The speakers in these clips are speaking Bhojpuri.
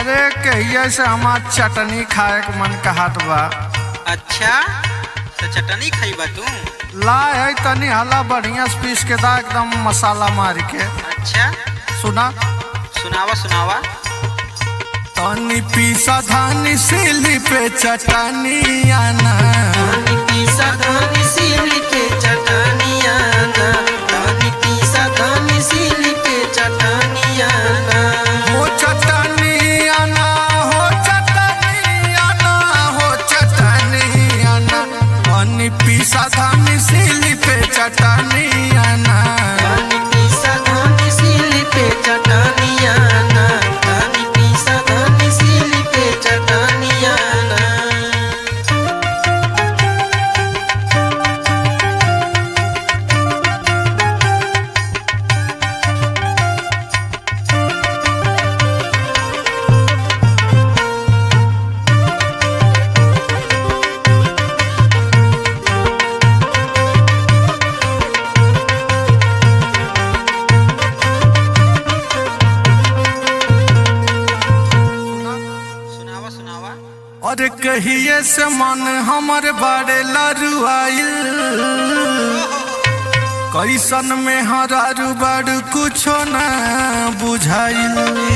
अरे कहिए से हमार चटनी खाए के मन कहत बा। अच्छा तो चटनी खाइबा तू? ला है तनी हला बढ़िया से पीस के दा एकदम मसाला मार के। अच्छा सुना सुनावा सुनावा। तनी पीसा धानी सिली पे चटनी आना, तनी पीसा धानी सिली पे चटनी आना, तनी पीसा धानी सिली पे चटनी आना। हो चटनी आना, हो चटनी आना, हो चटनी आना, तनी पीसा धानी सिली पे चटनी आना, तनी पीसा धानी सिली पे चटनी आना, तनी पीसा धानी सिली पे चटनी आना। सुनावा सुनावा। और कहिए से मन हमर बड़े लरुआइल, कैसन में हरारू बड़ कुछो न बुझाइल।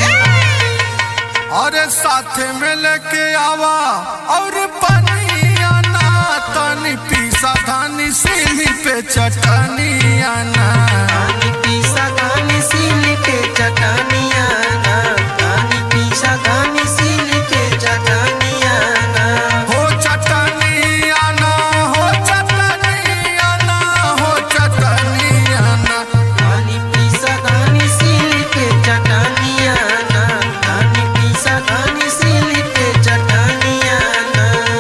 और साथे में लेके आवा और पनिया ना, तनी पीसा धानी सिली पे चटनी आना, तनी पीसा धानी सिली पे चटनी आना, तनी पीसा धानी सिली पे चटनी आना। हो चटनी आना, हो चटनी आना, हो चटनी आना, तनी पीसा धानी सिली पे चटनी आना, तनी पीसा धानी सिली पे चटनी आना।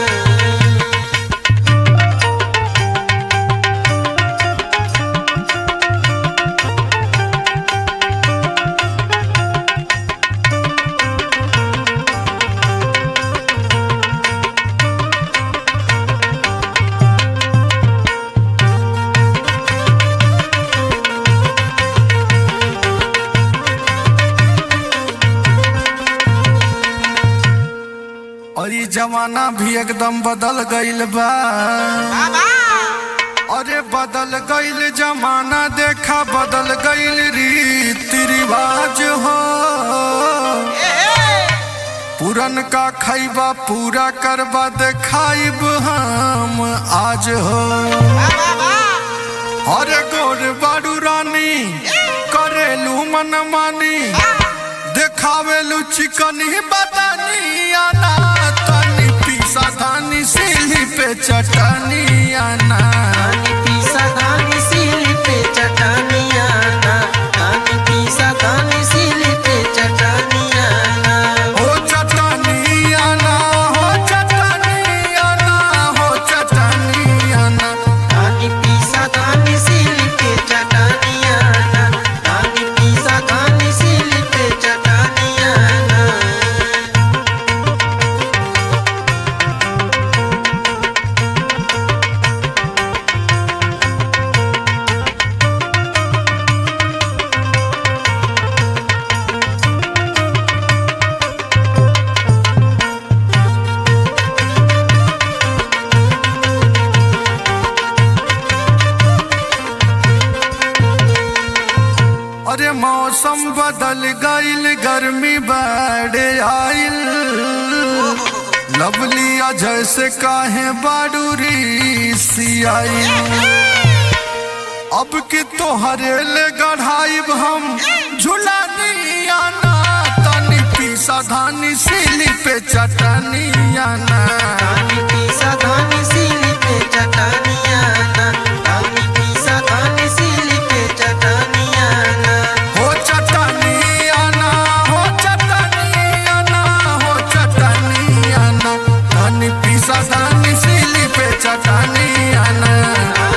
और ये जमाना भी एकदम बदल गइल बा। अरे बदल गइल जमाना, देखा बदल गइल रीति रिवाज हो। पुरन का खैबा पूरा करबा देखाइब हम आज हो। अरे गोर बारू रानी करेलू मन मानी, देखावेलू चिकनी बदनी आना, तनी पीसा धानी सिली पे चटनी आना, तनी पीसा धानी सिली पे चटनी आना, तनी पीसा धानी सिली पे चटनी आना। हो चटनी आना, हो चटनी आना, हो चटनी आना, तनी पीसा धानी सिली पे चटनी आना, तनी पीसा धानी सिली पे चटनी आना। अरे मौसम बदल गइल, गर्मी बढ़ आइल। लवलिया जैसे काहे बाडूरी सियाइल। अब कि तोहरे ले गढ़ाइब हम झुलानी आना, तनी पीसा धानी सिली पे चटनी आना, तनी पीसा धानी सिली पे चटनी आना, तनी पीसा धानी सिली पे चटनी आना। हो चटनी आना, हो चटनी आना, हो चटनी आना, तनी पीसा धानी सिली पे चटनी आना।